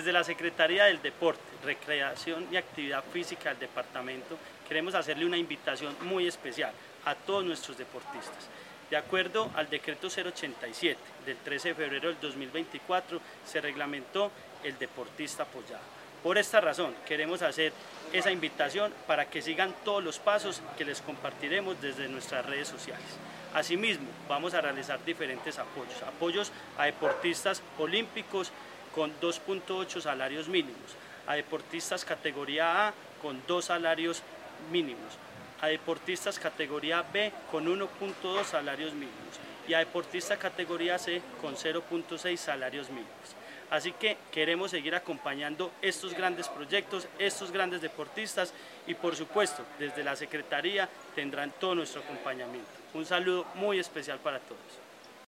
Desde la Secretaría del Deporte, Recreación y Actividad Física del departamento queremos hacerle una invitación muy especial a todos nuestros deportistas. De acuerdo al decreto 087 del 13 de febrero del 2024 se reglamentó el deportista apoyado. Por esta razón queremos hacer esa invitación para que sigan todos los pasos que les compartiremos desde nuestras redes sociales. Asimismo, vamos a realizar diferentes apoyos a deportistas olímpicos con 2.8 salarios mínimos, a deportistas categoría A con 2 salarios mínimos, a deportistas categoría B con 1.2 salarios mínimos y a deportistas categoría C con 0.6 salarios mínimos. Así que queremos seguir acompañando estos grandes proyectos, estos grandes deportistas y por supuesto desde la Secretaría tendrán todo nuestro acompañamiento. Un saludo muy especial para todos.